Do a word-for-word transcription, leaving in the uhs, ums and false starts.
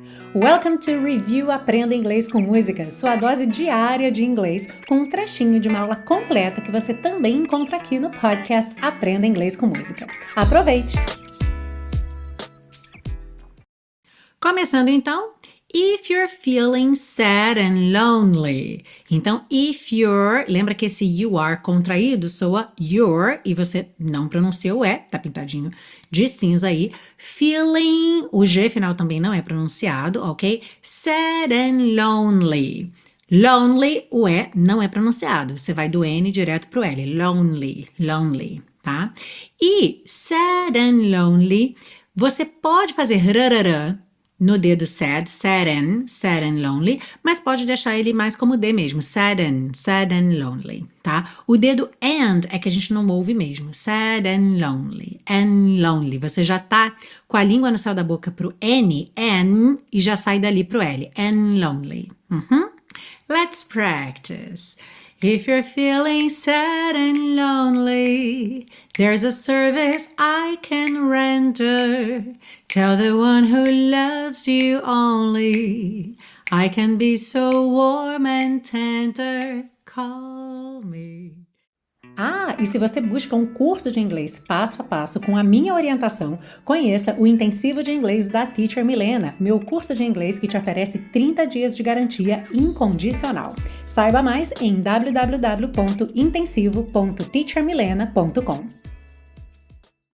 Welcome to Review Aprenda Inglês com Música, sua dose diária de inglês, com um trechinho de uma aula completa que você também encontra aqui no podcast Aprenda Inglês com Música. Aproveite! Começando então, if you're feeling sad and lonely. Então, if you're, lembra que esse you are contraído soa your e você não pronuncia o E, tá pintadinho de cinza aí. Feeling, o G final também não é pronunciado, ok? Sad and lonely. Lonely, o E não é pronunciado. Você vai do N direto pro L. Lonely, lonely, tá? E sad and lonely, você pode fazer rarará no dedo sad, sad and, sad and lonely, mas pode deixar ele mais como D mesmo, sad and, sad and lonely, tá? O dedo and é que a gente não ouve mesmo, sad and lonely, and lonely. Você já tá com a língua no céu da boca pro N, N, e já sai dali pro L, and lonely. Uhum. Let's practice. If you're feeling sad and lonely, there's a service I can render. Tell the one who loves you only, I can be so warm and tender. Call me. Ah, e se você busca um curso de inglês passo a passo com a minha orientação, conheça o Intensivo de Inglês da Teacher Milena, meu curso de inglês que te oferece trinta dias de garantia incondicional. Saiba mais em w w w ponto intensivo ponto teacher milena ponto com.